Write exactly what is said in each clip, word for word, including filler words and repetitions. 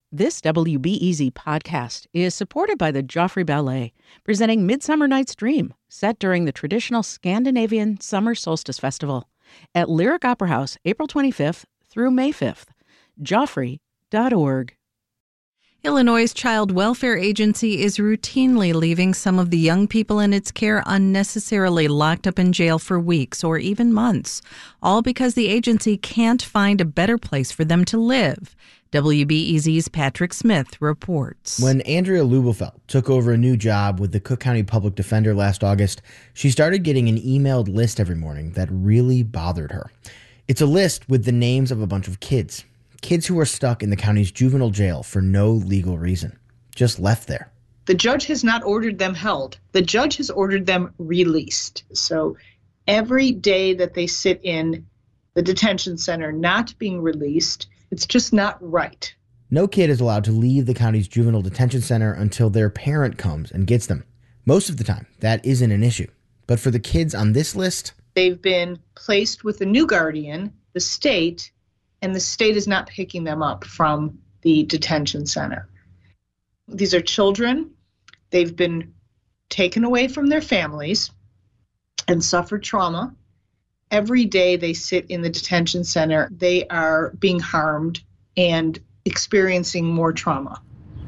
This W B E Z podcast is supported by the Joffrey Ballet, presenting Midsummer Night's Dream, set during the traditional Scandinavian Summer Solstice Festival at Lyric Opera House, April twenty-fifth through May fifth. Joffrey dot org. Illinois' Child Welfare Agency is routinely leaving some of the young people in its care unnecessarily locked up in jail for weeks or even months, all because the agency can't find a better place for them to live. W B E Z's Patrick Smith reports. When Andrea Lubelfeld took over a new job with the Cook County Public Defender last August, she started getting an emailed list every morning that really bothered her. It's a list with the names of a bunch of kids. Kids who are stuck in the county's juvenile jail for no legal reason, just left there. The judge has not ordered them held. The judge has ordered them released. So every day that they sit in the detention center not being released, it's just not right. No kid is allowed to leave the county's juvenile detention center until their parent comes and gets them. Most of the time, that isn't an issue. But for the kids on this list, they've been placed with a new guardian, the state, and the state is not picking them up from the detention center. These are children. They've been taken away from their families and suffered trauma. Every day they sit in the detention center, they are being harmed and experiencing more trauma.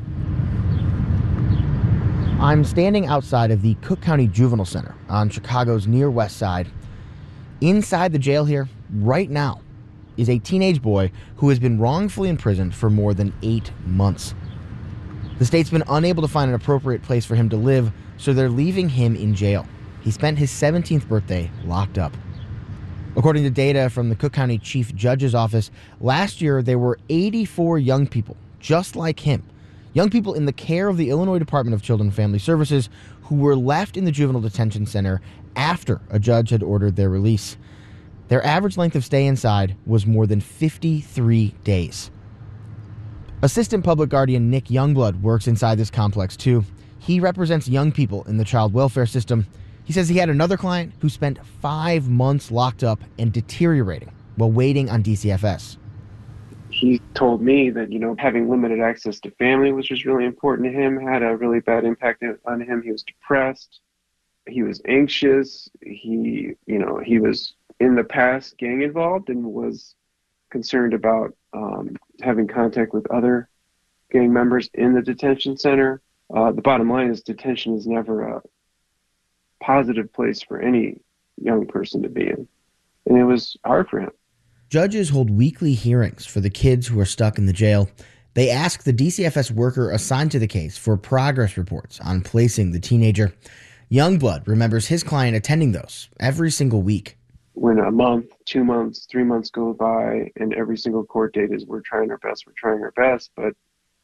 I'm standing outside of the Cook County Juvenile Center on Chicago's near west side. Inside the jail here, right now, is a teenage boy who has been wrongfully imprisoned for more than eight months. The state's been unable to find an appropriate place for him to live, so they're leaving him in jail. He spent his seventeenth birthday locked up. According to data from the Cook County Chief Judge's Office, last year there were eighty-four young people just like him, young people in the care of the Illinois Department of Children and Family Services who were left in the juvenile detention center after a judge had ordered their release. Their average length of stay inside was more than fifty-three days. Assistant Public Guardian Nick Youngblood works inside this complex too. He represents young people in the child welfare system. He says he had another client who spent five months locked up and deteriorating while waiting on D C F S. He told me that, you know, having limited access to family, which was really important to him, had a really bad impact on him. He was depressed. He was anxious. He, you know, he was in the past gang involved and was concerned about um, having contact with other gang members in the detention center. Uh, the bottom line is detention is never a positive place for any young person to be in. And it was hard for him. Judges hold weekly hearings for the kids who are stuck in the jail. They ask the D C F S worker assigned to the case for progress reports on placing the teenager. Youngblood remembers his client attending those every single week. When a month, two months, three months go by and every single court date is we're trying our best, we're trying our best, but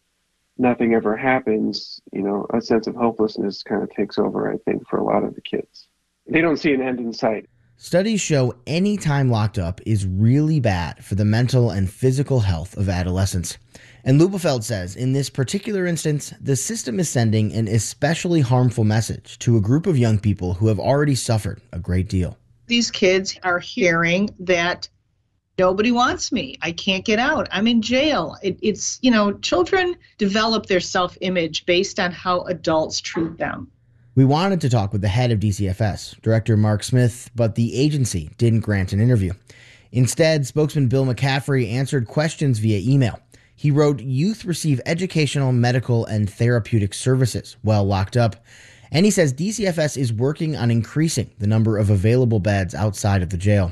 nothing ever happens, you know, a sense of hopelessness kind of takes over, I think, for a lot of the kids. They don't see an end in sight. Studies show any time locked up is really bad for the mental and physical health of adolescents. And Lubelfeld says in this particular instance, the system is sending an especially harmful message to a group of young people who have already suffered a great deal. These kids are hearing that nobody wants me. I can't get out. I'm in jail. It, it's, you know, children develop their self-image based on how adults treat them. We wanted to talk with the head of D C F S, Director Mark Smith, but the agency didn't grant an interview. Instead, spokesman Bill McCaffrey answered questions via email. He wrote, youth receive educational, medical, and therapeutic services while locked up. And he says D C F S is working on increasing the number of available beds outside of the jail.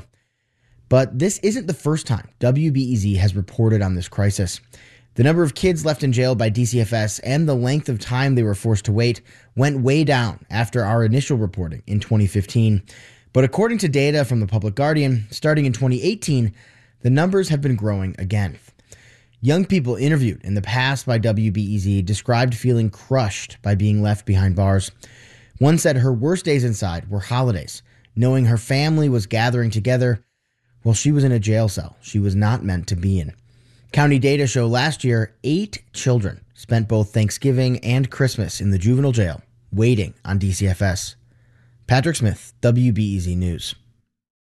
But this isn't the first time W B E Z has reported on this crisis. The number of kids left in jail by D C F S and the length of time they were forced to wait went way down after our initial reporting in twenty fifteen. But according to data from the Public Guardian, starting in twenty eighteen, the numbers have been growing again. Young people interviewed in the past by W B E Z described feeling crushed by being left behind bars. One said her worst days inside were holidays, knowing her family was gathering together while she was in a jail cell she was not meant to be in. County data show last year, eight children spent both Thanksgiving and Christmas in the juvenile jail, waiting on D C F S. Patrick Smith, W B E Z News.